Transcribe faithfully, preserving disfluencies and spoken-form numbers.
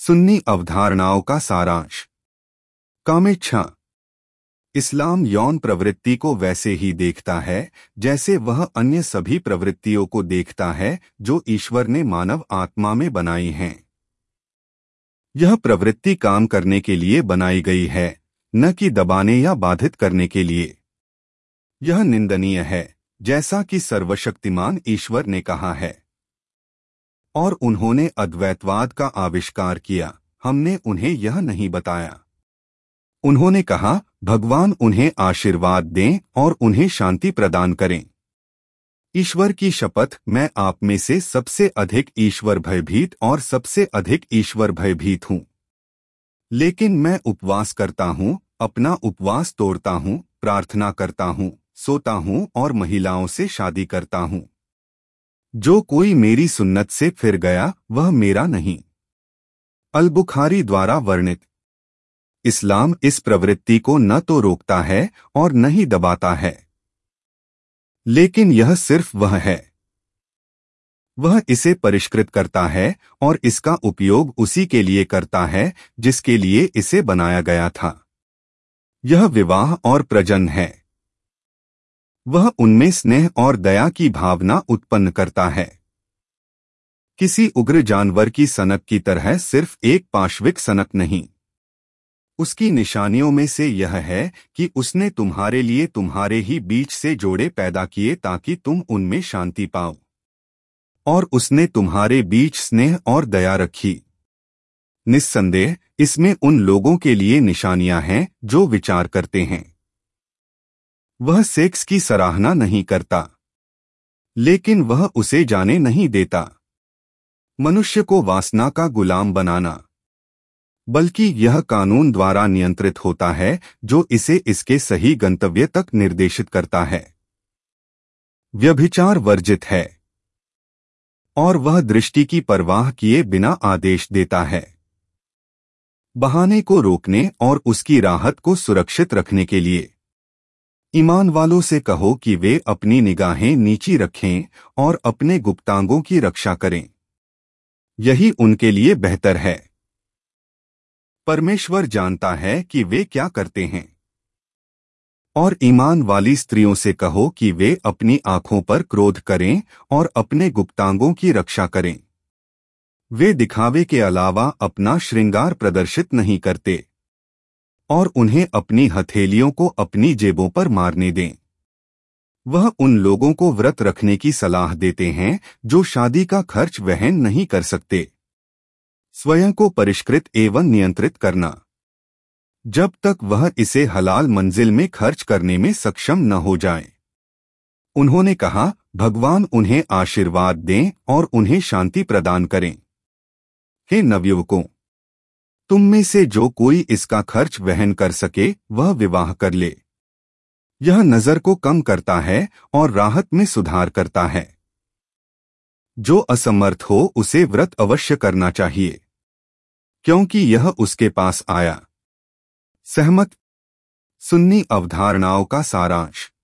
सुन्नी अवधारणाओं का सारांश। कामेच्छा। इस्लाम यौन प्रवृत्ति को वैसे ही देखता है जैसे वह अन्य सभी प्रवृत्तियों को देखता है जो ईश्वर ने मानव आत्मा में बनाई हैं। यह प्रवृत्ति काम करने के लिए बनाई गई है, न कि दबाने या बाधित करने के लिए। यह निंदनीय है, जैसा कि सर्वशक्तिमान ईश्वर ने कहा है। और उन्होंने अद्वैतवाद का आविष्कार किया, हमने उन्हें यह नहीं बताया। उन्होंने कहा, भगवान उन्हें आशीर्वाद दें और उन्हें शांति प्रदान करें। ईश्वर की शपथ, मैं आप में से सबसे अधिक ईश्वर भयभीत और सबसे अधिक ईश्वर भयभीत हूँ। लेकिन मैं उपवास करता हूँ, अपना उपवास तोड़ता हूँ, प्रार्थना करता हूँ, सोता हूँ और महिलाओं से शादी करता हूँ। जो कोई मेरी सुन्नत से फिर गया वह मेरा नहीं। अल बुखारी द्वारा वर्णित। इस्लाम इस प्रवृत्ति को न तो रोकता है और न ही दबाता है, लेकिन यह सिर्फ वह है। वह इसे परिष्कृत करता है और इसका उपयोग उसी के लिए करता है जिसके लिए इसे बनाया गया था। यह विवाह और प्रजनन है। वह उनमें स्नेह और दया की भावना उत्पन्न करता है। किसी उग्र जानवर की सनक की तरह सिर्फ एक पाश्विक सनक नहीं। उसकी निशानियों में से यह है कि उसने तुम्हारे लिए तुम्हारे ही बीच से जोड़े पैदा किए ताकि तुम उनमें शांति पाओ। और उसने तुम्हारे बीच स्नेह और दया रखी। निस्संदेह इसमें उन लोगों के लिए निशानियां हैं जो विचार करते हैं। वह सेक्स की सराहना नहीं करता, लेकिन वह उसे जाने नहीं देता। मनुष्य को वासना का गुलाम बनाना, बल्कि यह कानून द्वारा नियंत्रित होता है जो इसे इसके सही गंतव्य तक निर्देशित करता है। व्यभिचार वर्जित है और वह दृष्टि की परवाह किए बिना आदेश देता है। बहाने को रोकने और उसकी राहत को सुरक्षित रखने के लिए। ईमान वालों से कहो कि वे अपनी निगाहें नीची रखें और अपने गुप्तांगों की रक्षा करें। यही उनके लिए बेहतर है। परमेश्वर जानता है कि वे क्या करते हैं। और ईमान वाली स्त्रियों से कहो कि वे अपनी आंखों पर क्रोध करें और अपने गुप्तांगों की रक्षा करें। वे दिखावे के अलावा अपना श्रृंगार प्रदर्शित नहीं करते। और उन्हें अपनी हथेलियों को अपनी जेबों पर मारने दें। वह उन लोगों को व्रत रखने की सलाह देते हैं जो शादी का खर्च वहन नहीं कर सकते। स्वयं को परिष्कृत एवं नियंत्रित करना, जब तक वह इसे हलाल मंजिल में खर्च करने में सक्षम न हो जाए। उन्होंने कहा, भगवान उन्हें आशीर्वाद दें और उन्हें शांति प्रदान करें। हे नवयुवकों, तुम में से जो कोई इसका खर्च वहन कर सके वह विवाह कर ले। यह नजर को कम करता है और राहत में सुधार करता है। जो असमर्थ हो उसे व्रत अवश्य करना चाहिए, क्योंकि यह उसके पास आया। सहमत। सुन्नी अवधारणाओं का सारांश।